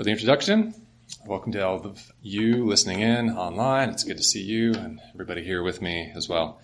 for the introduction. Welcome to all of you listening in online. It's good to see you and everybody here with me as well.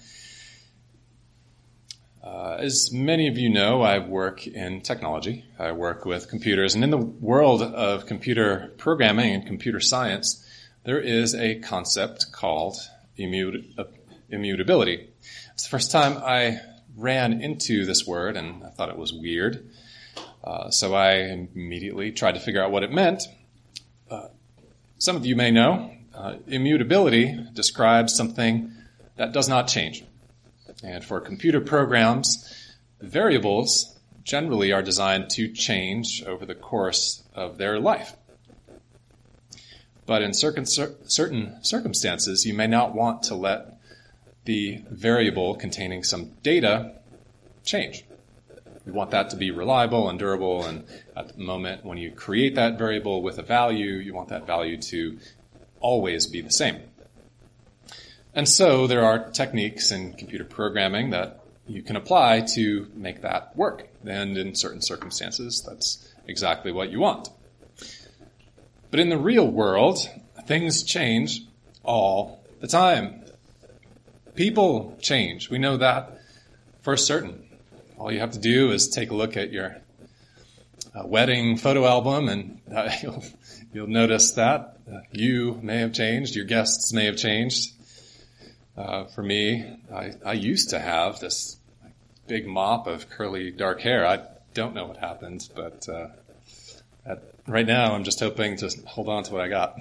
As many of you know, I work in technology. I work with computers, and in the world of computer programming and computer science, there is a concept called immutability. It's the first time I ran into this word, and I thought it was weird. So I immediately tried to figure out what it meant. Some of you may know, immutability describes something that does not change. And for computer programs, variables generally are designed to change over the course of their life. But in certain circumstances, you may not want to let the variable containing some data change. You want that to be reliable and durable, and at the moment when you create that variable with a value, you want that value to always be the same. And so there are techniques in computer programming that you can apply to make that work. And in certain circumstances, that's exactly what you want. But in the real world, things change all the time. People change. We know that for certain. All you have to do is take a look at your wedding photo album, and you'll notice that you may have changed, your guests may have changed. For me, I used to have this big mop of curly dark hair. I don't know what happened, but right now I'm just hoping to hold on to what I got.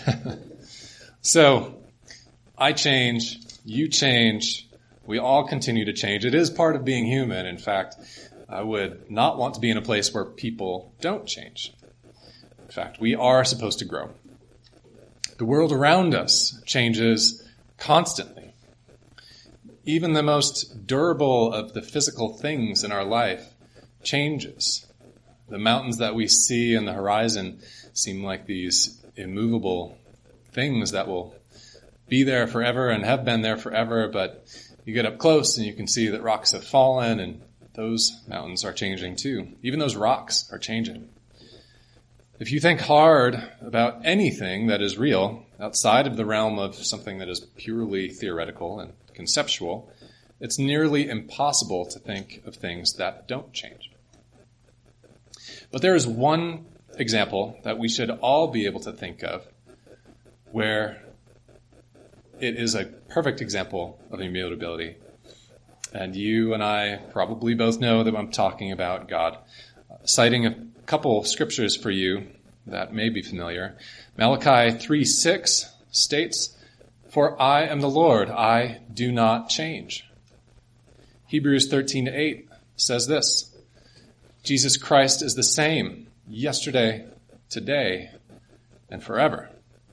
So I change, you change. We all continue to change. It is part of being human. In fact, I would not want to be in a place where people don't change. In fact, we are supposed to grow. The world around us changes constantly. Even the most durable of the physical things in our life changes. The mountains that we see on the horizon seem like these immovable things that will be there forever and have been there forever, but you get up close and you can see that rocks have fallen, and those mountains are changing too. Even those rocks are changing. If you think hard about anything that is real outside of the realm of something that is purely theoretical and conceptual, it's nearly impossible to think of things that don't change. But there is one example that we should all be able to think of where it is a perfect example of immutability. And you and I probably both know that I'm talking about God. Citing a couple scriptures for you that may be familiar. Malachi 3:6 states, "For I am the Lord, I do not change." Hebrews 13:8 says this, "Jesus Christ is the same yesterday, today, and forever."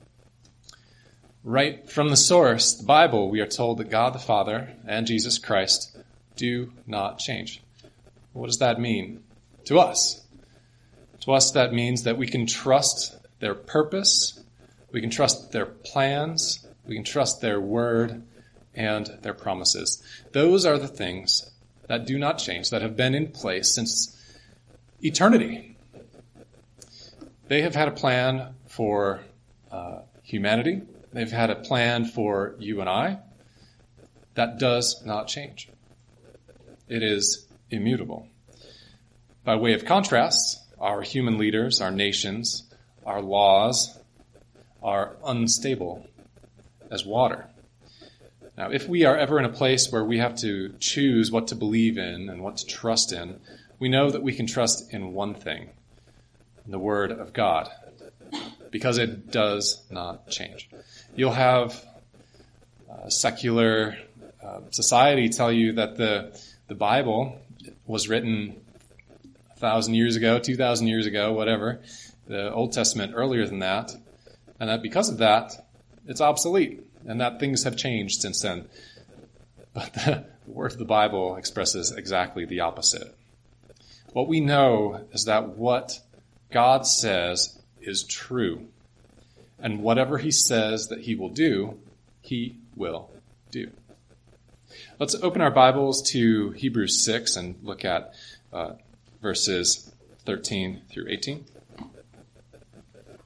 Right from the source, the Bible, we are told that God the Father and Jesus Christ do not change. What does that mean to us? To us, that means that we can trust their purpose, we can trust their plans, we can trust their word and their promises. Those are the things that do not change, that have been in place since eternity. They have had a plan for humanity. They've had a plan for you and I that does not change. It is immutable. By way of contrast, our human leaders, our nations, our laws are unstable as water. Now, if we are ever in a place where we have to choose what to believe in and what to trust in, we know that we can trust in one thing, the Word of God, because it does not change. You'll have secular society tell you that the Bible was written 1,000 years ago, 2,000 years ago, whatever, the Old Testament earlier than that, and that because of that, it's obsolete, and that things have changed since then. But the word of the Bible expresses exactly the opposite. What we know is that what God says is true. And whatever he says that he will do, he will do. Let's open our Bibles to Hebrews 6 and look at verses 13 through 18.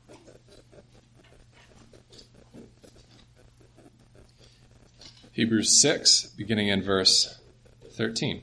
Hebrews 6, beginning in verse 13.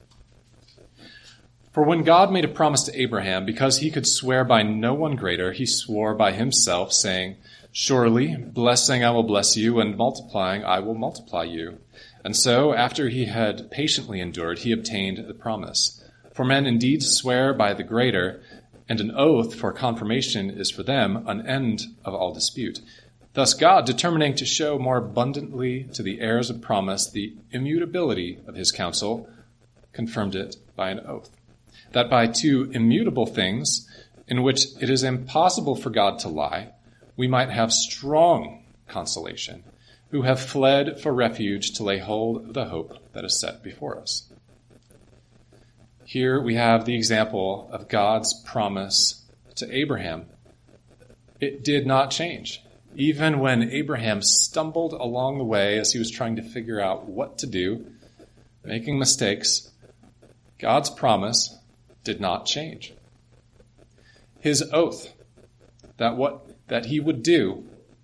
For when God made a promise to Abraham, because he could swear by no one greater, he swore by himself, saying, Surely, blessing I will bless you, and multiplying I will multiply you. And so, after he had patiently endured, he obtained the promise. For men indeed swear by the greater, and an oath for confirmation is for them an end of all dispute. Thus God, determining to show more abundantly to the heirs of promise the immutability of his counsel, confirmed it by an oath, that by two immutable things, in which it is impossible for God to lie, we might have strong consolation, who have fled for refuge to lay hold of the hope that is set before us. Here we have the example of God's promise to Abraham. It did not change. Even when Abraham stumbled along the way as he was trying to figure out what to do, making mistakes, God's promise did not change. His oath that he would do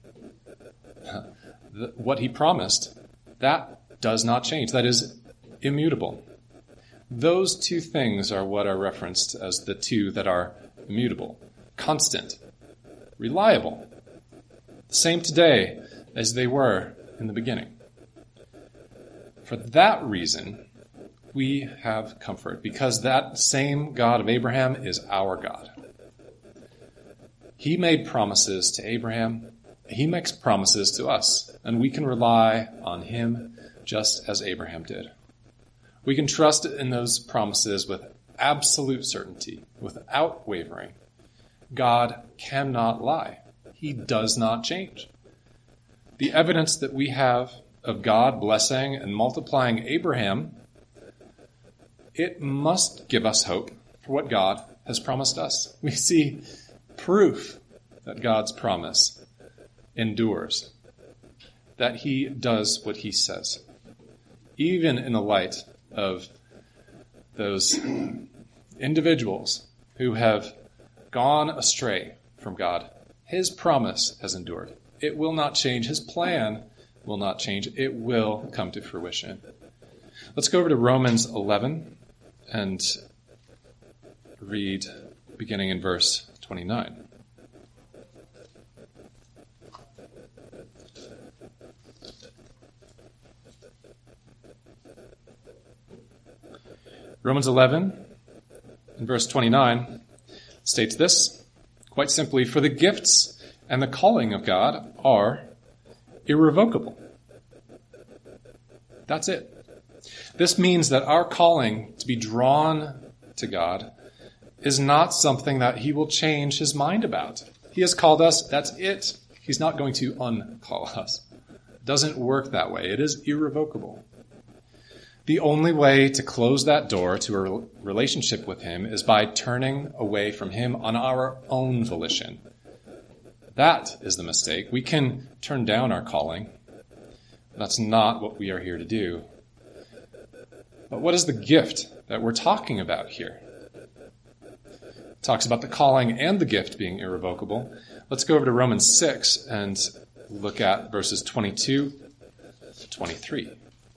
what he promised, that does not change. That is immutable. Those two things are what are referenced as the two that are immutable, constant, reliable, the same today as they were in the beginning. For that reason, we have comfort, because that same God of Abraham is our God. He made promises to Abraham. He makes promises to us, and we can rely on him just as Abraham did. We can trust in those promises with absolute certainty, without wavering. God cannot lie. He does not change. The evidence that we have of God blessing and multiplying Abraham, it must give us hope for what God has promised us. We see proof that God's promise endures, that he does what he says, even in the light of those individuals who have gone astray from God. His promise has endured. It will not change. His plan will not change. It will come to fruition. Let's go over to Romans 11 and read beginning in verse 29. Romans 11 and verse 29 states this, quite simply, for the gifts and the calling of God are irrevocable. That's it. This means that our calling to be drawn to God is not something that he will change his mind about. He has called us, that's it. He's not going to uncall us. It doesn't work that way. It is irrevocable. The only way to close that door to a relationship with him is by turning away from him on our own volition. That is the mistake. We can turn down our calling. That's not what we are here to do. But what is the gift that we're talking about here? It talks about the calling and the gift being irrevocable. Let's go over to Romans 6 and look at verses 22 to 23.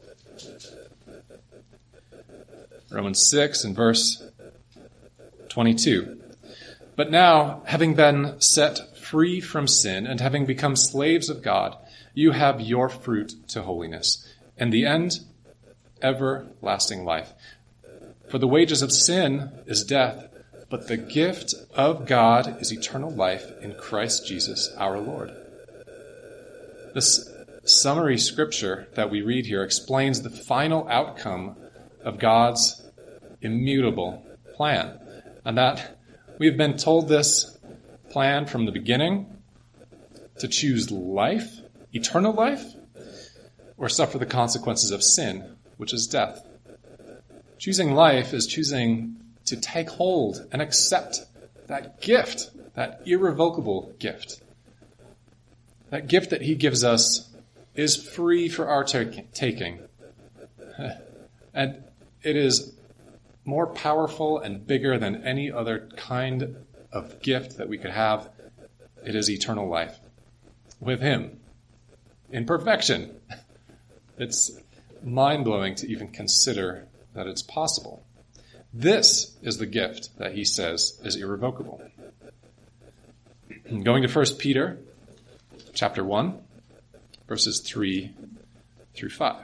Romans 6 and verse 22. But now, having been set free from sin and having become slaves of God, you have your fruit to holiness, and the end, everlasting life. For the wages of sin is death, but the gift of God is eternal life in Christ Jesus our Lord. This summary scripture that we read here explains the final outcome of God's immutable plan, and that we've been told this plan from the beginning to choose life, eternal life, or suffer the consequences of sin, which is death. Choosing life is choosing to take hold and accept that gift, that irrevocable gift. That gift that he gives us is free for our taking. And it is more powerful and bigger than any other kind of gift that we could have. It is eternal life with him in perfection. It's mind-blowing to even consider that it's possible. This is the gift that he says is irrevocable. Going to 1 Peter chapter 1, verses 3 through 5.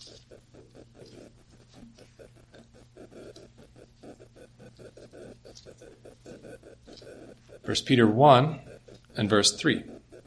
First Peter 1 and verse 3.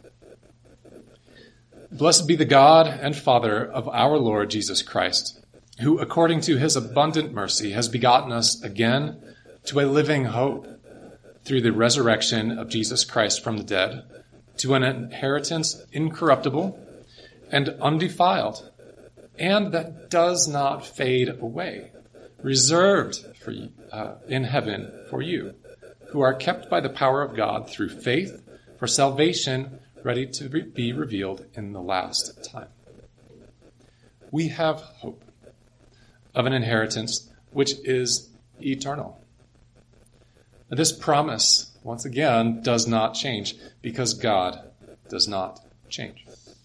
Blessed be the God and Father of our Lord Jesus Christ, who according to his abundant mercy has begotten us again to a living hope through the resurrection of Jesus Christ from the dead, to an inheritance incorruptible and undefiled, and that does not fade away, reserved for in heaven for you, who are kept by the power of God through faith for salvation ready to be revealed in the last time. We have hope of an inheritance which is eternal. This promise, once again, does not change because God does not change.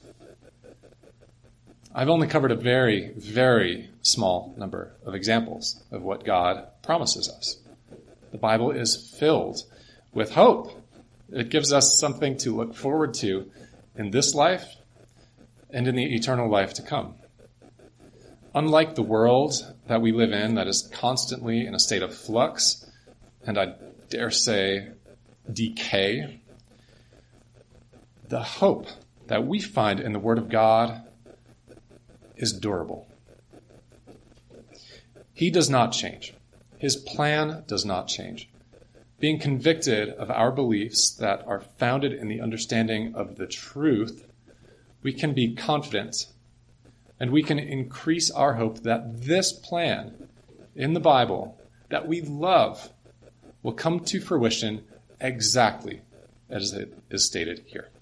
I've only covered a very, very small number of examples of what God promises us. The Bible is filled with hope. It gives us something to look forward to in this life and in the eternal life to come. Unlike the world that we live in that is constantly in a state of flux, and I dare say decay, the hope that we find in the Word of God is durable. He does not change. His plan does not change. Being convicted of our beliefs that are founded in the understanding of the truth, we can be confident and we can increase our hope that this plan in the Bible that we love will come to fruition exactly as it is stated here.